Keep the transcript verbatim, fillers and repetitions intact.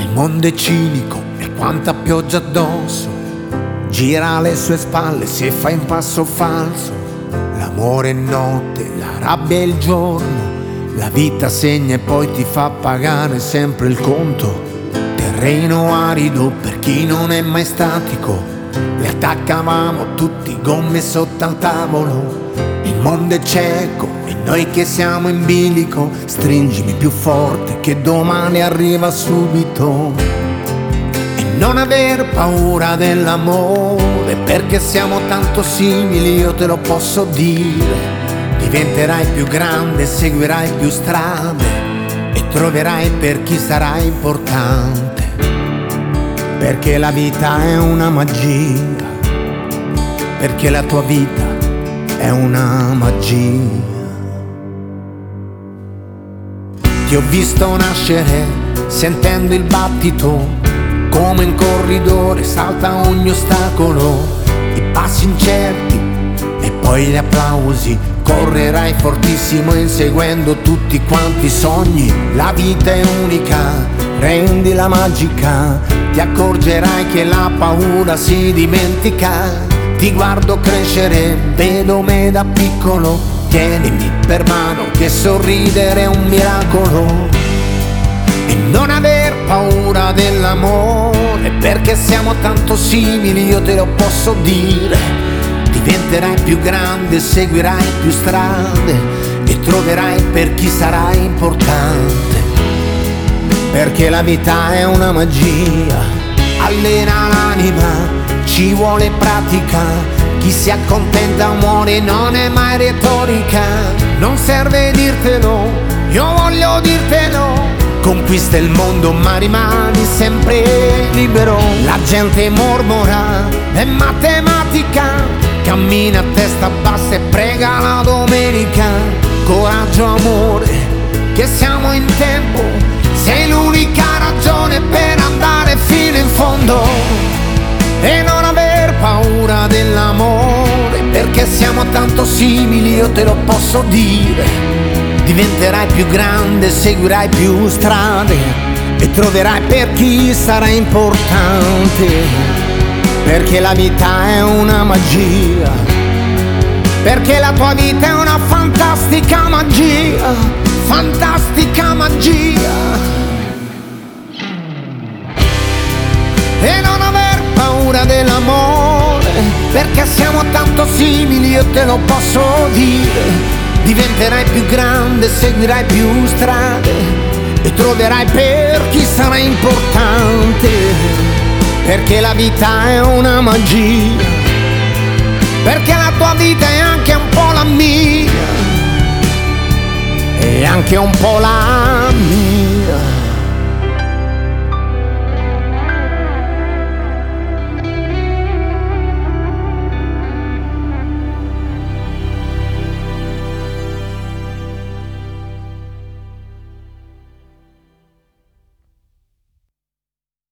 Il mondo è cinico e quanta pioggia addosso, gira alle sue spalle se fa in passo falso. L'amore è notte, la rabbia è il giorno, la vita segna e poi ti fa pagare sempre il conto. Terreno arido per chi non è mai statico, le attaccavamo tutti gomme sotto al tavolo. Il mondo è cieco e noi che siamo in bilico, stringimi più forte che domani arriva subito. E non aver paura dell'amore, perché siamo tanto simili, io te lo posso dire. Diventerai più grande, seguirai più strade e troverai per chi sarà importante. Perché la vita è una magia, perché la tua vita è una magia. Ti ho visto nascere sentendo il battito, come in corridore salta ogni ostacolo, i passi incerti e poi gli applausi. Correrai fortissimo inseguendo tutti quanti i sogni. La vita è unica, rendila magica, ti accorgerai che la paura si dimentica. Ti guardo crescere, vedo me da piccolo, tienimi per mano che sorridere è un miracolo. E non aver paura dell'amore, perché siamo tanto simili, io te lo posso dire. Diventerai più grande, seguirai più strade e troverai per chi sarà importante. Perché la vita è una magia, allena l'anima, ci vuole pratica. Chi si accontenta muore, non è mai retorica. Non serve dirtelo, io voglio dirtelo. Conquista il mondo ma rimani sempre libero. La gente mormora, è matematica, cammina a testa bassa e prega la domenica. Coraggio, amore, che siamo in tempo, sei l'unica ragione per andare fino in fondo. E non aver paura dell'amore, perché siamo tanto simili, io te lo posso dire. Diventerai più grande, seguirai più strade e troverai per chi sarà importante. Perché la vita è una magia, perché la tua vita è una fantastica magia, fantastica magia. E non aver paura dell'amore, perché siamo tanto simili, io te lo posso dire. Diventerai più grande, seguirai più strade e troverai per chi sarà importante. Perché la vita è una magia, perché la tua vita è anche un po' la mia, e anche un po' la mia.